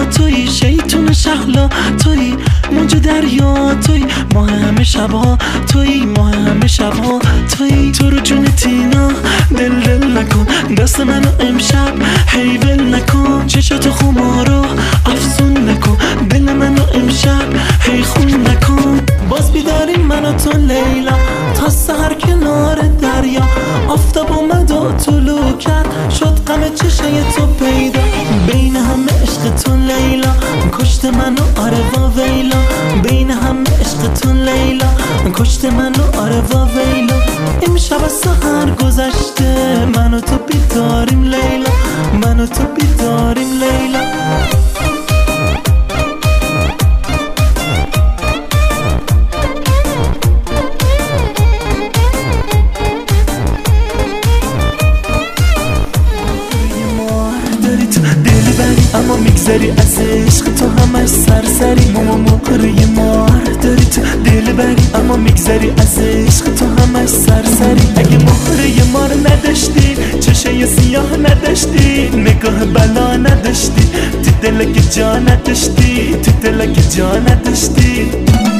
توی شیطون شهلا توی موج دریا توی ماه همه شبها توی ماه همه شبها توی تو رو جون تینا دل نکن دست منو امشب هی ول نکن چشاتو خمارو افسون نکن دل منو امشب هی خون نکن باز بیداریم من و تو لیلا تا سحر کنار دریا آفتاب اومد و طلوع کرد شد غم چشای تو پیدا بین همه عشق تو لیلا کشت منو آره وا ویلا بین همه عشق تو لیلا کشت منو آره وا ویلا امشب از سحر گذشته من و تو بیداریم لیلا من و تو بیداریم لیلا اما میگذری از عشق تو همش سرسری ماما مقره مار داری تو دل بری اما میگذری از عشق تو همش سرسری اگه مقره مار نداشتی چشه سیاه نداشتی نگاه بلا نداشتی تو دلک جا نداشتی تو دلک جا نداشتی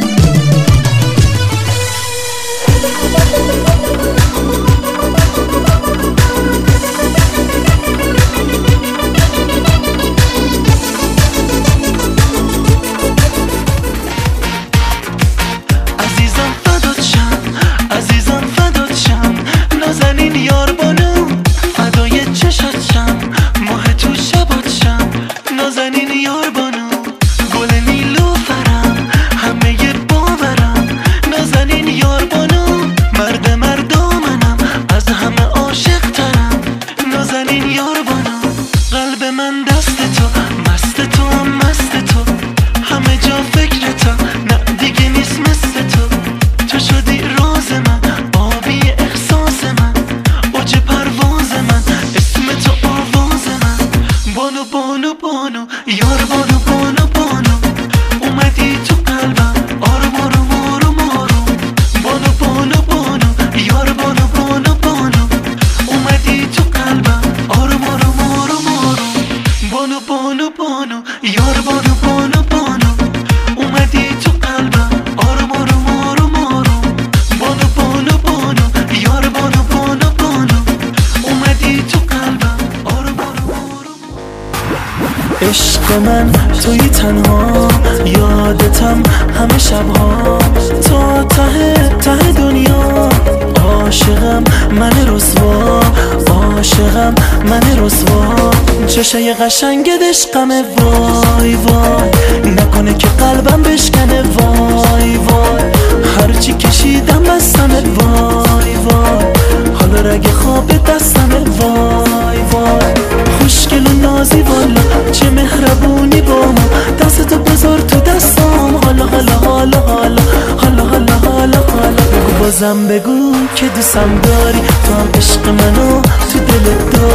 عشق من توی تنها یادتم همه شبها تا ته دنیا عاشقم من رسوا عاشقم من رسوا چشای قشنگت عشقمه وای وای نکنه که قلبم بشکنه وای وای هرچی کشیدم بستمه وای وای حالا رگ خواب دستمه وای وای خوشگل و نازی والا چه مهربونی با ما دستتو بذار تو دستام حالا حالا حالا حالا حالا حالا حالا حالا بگو بازم بگو که دوستم داری تو هم عشق منو تو دلت داری